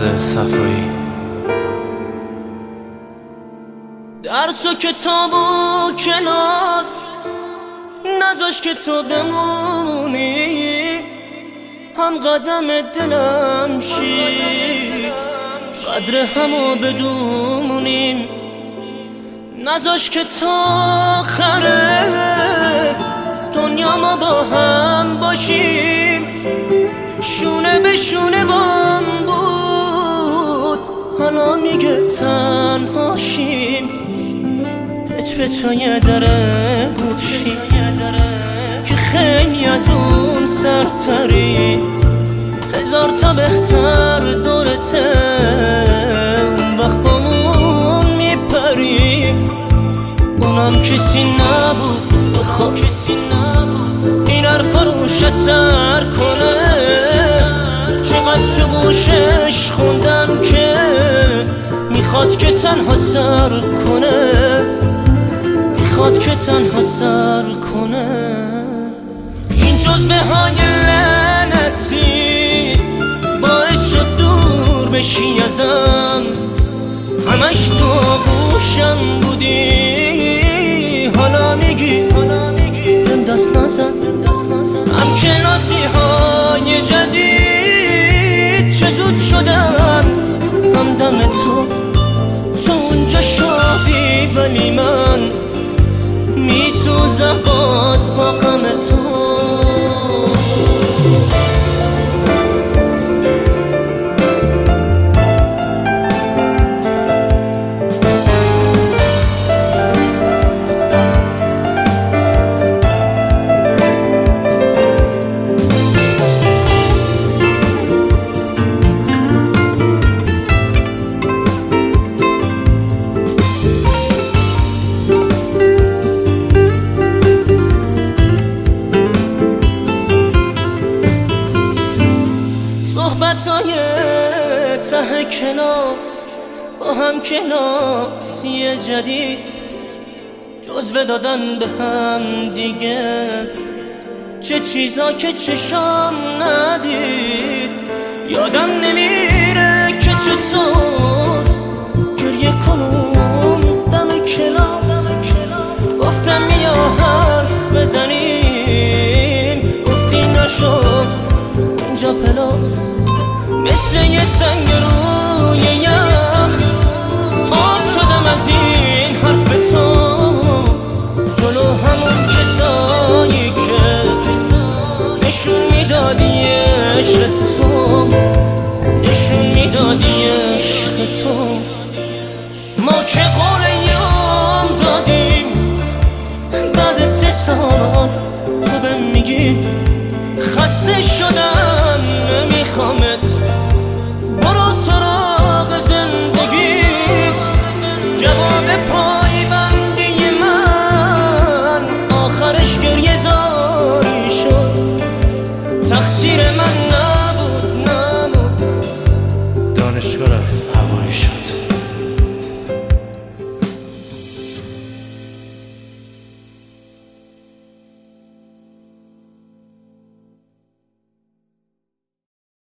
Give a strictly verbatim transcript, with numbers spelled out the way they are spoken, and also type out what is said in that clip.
فرزاد صفایی. درس و کتاب و کلاس نذاش که تو بمونی، هم قدم دلم شی قدر همو بدونیم. نذاش که تا آخره دنیا ما با هم باشیم. شونه به شونه بام بود، حالا میگه تنهاشیم. پچ پچای دره گوشی که خیلی از اون سرتری، هزار تا بهتر دورته اون وقت بامون میپری. اونم کسی نبود بخوا این حرفا روش اثر کنه. چقدر تو گوشش خوندم که میخواد که تنها سر کنه، میخواد که تنها سر کنه. این جزبه های لعنتی باعث شد دور بشی ازم، همش تو گوشم بودی. حالا میگی بهم دست نزن. هم کلاسی های جدید چه زود شدن، هم دم تو تو اونجا شادی، ولی من میسوزم باز با غم تو. صحبتای ته کلاس با هم کلاسی جدید، جزوه دادن به هم دیگه چه چیزا که چشام ندید. یادم نمیره که چطور گریه کنون دم کلاس. گفتم یا حرف بزنیم، گفتی نشو اینجا پلاس. مثل یه سنگ روی یخ آب شدم از این حرف تو. جلو همون کسایی که نشون میدادی عشق تو، نشون میدادی عشق تو. ما که قول یام دادیم، بعد سه سال تو بهم میگی خسته شدم نمیخوامت، برو سراغ زندگیت. جواب پایبندی من آخرش گریه زاری شد، تقصیر من نبود نبود. دانشگاه رفت